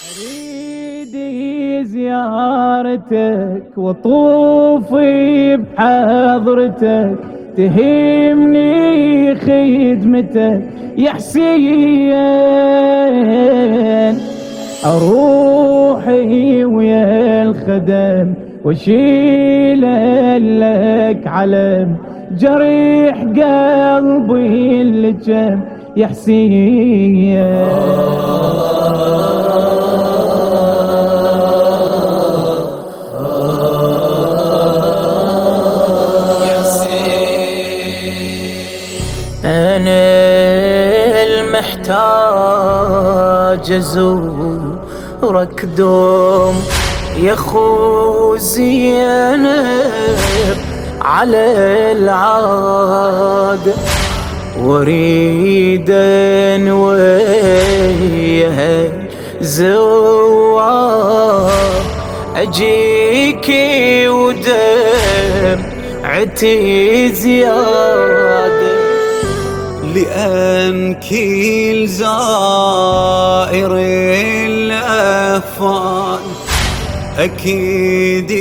أريد زيارتك وطوفي بحضرتك، تهمني خدمتك يا حسين. أروحي ويا الخدم وشيل لك علم، جريح قلبي اللجم يا حسين. أنا المحتاج أزورك دوم يا خو زينب على العاد، واريد وياها زوار اجيكي ودمعتي زيادة، لأنك الزائر الأفان أكيد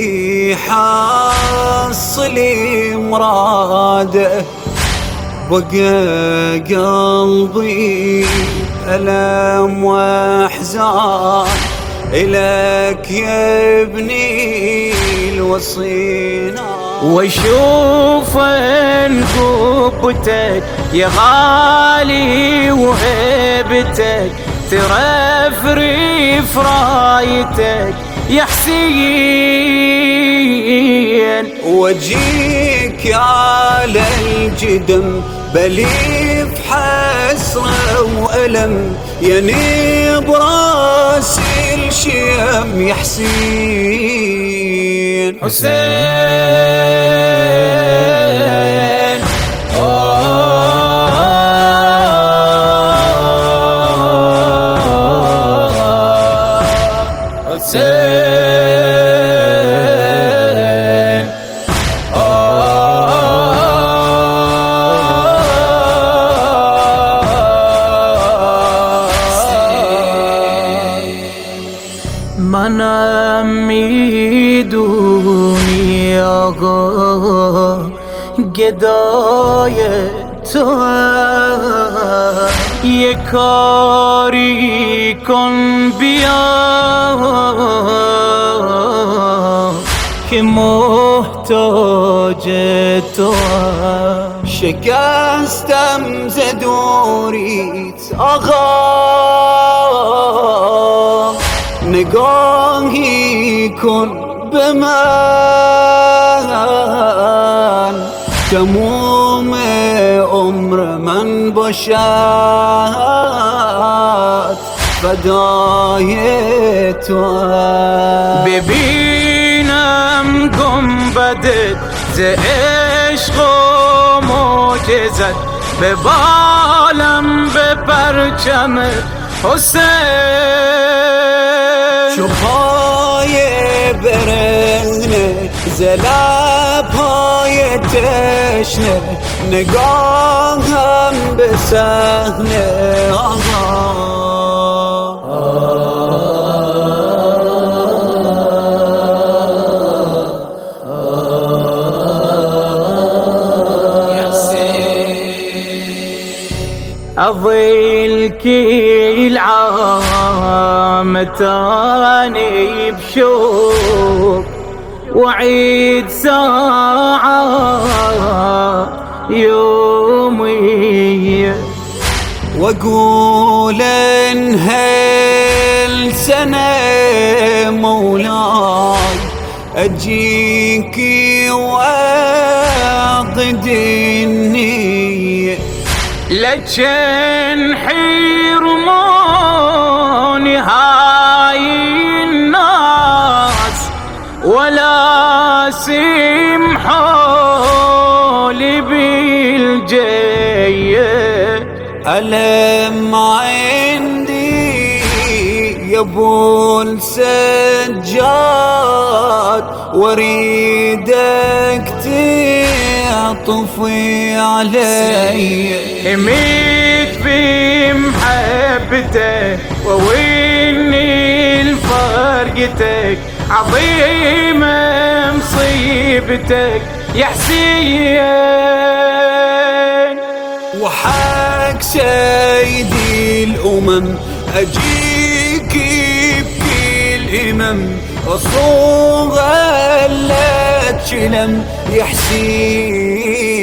يحصل مراده. بقى قلبي ألم وأحزان إلك يا ابني الوصينا، واشوف انقبتك يا غالي وهيبتك ترفرف رايتك يا حسين. وجيك على الجدم بليف حسرة وألم، يني براسي الشيم يا حسين. حسين منامي دنيا قدايتها يكاري كن بيا كمحتاجتها، شكستم زدوريت آغا نگاهی کن به من، تموم عمر من باشد فدای تو. ببینم گنبدت ز عشق و معجزت، به بالم به پرچم حسین. چو پای برهنه ز لب‌های تشنه، نگاهم به صحنه آقا. أظلك العام تاني بشوق، وعيد ساعة يومي، واقول ان هالسنة مولاي اجيك واعقد النية، لكن حيرموني هاي الناس ولا سمحولي بالجية. ألم عندي يا ابو السجاد، واريدك تعطفي علي، اميت بمحبته وويني طريقتك عظيمة مصيبتك يا حسين. وحق سيدي الأمم أجيك بكل إمم أصوغ لا تشلم يا حسين.